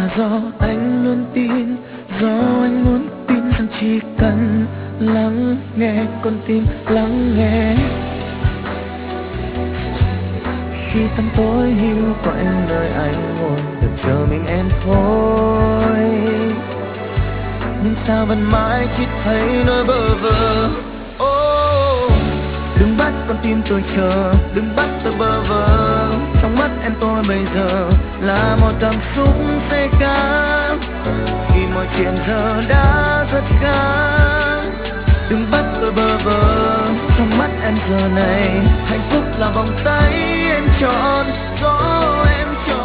do anh luôn tin, do anh muốn tin rằng chỉ cần lắng nghe con tim lắng nghe. Khi tăm tối hiu quạnh nơi anh ngồi được chờ mình em thôi, nhưng sao vẫn mãi chỉ thấy nỗi bơ vơ. Đừng bắt con tim tôi chờ, đừng bắt tôi bơ vơ. Trong mắt em tôi bây giờ là một cảm xúc say cám, khi mọi chuyện giờ đã rất khác. Đừng bắt tôi bơ vơ, trong mắt em giờ này hạnh phúc là vòng tay em chọn, gió em chọn.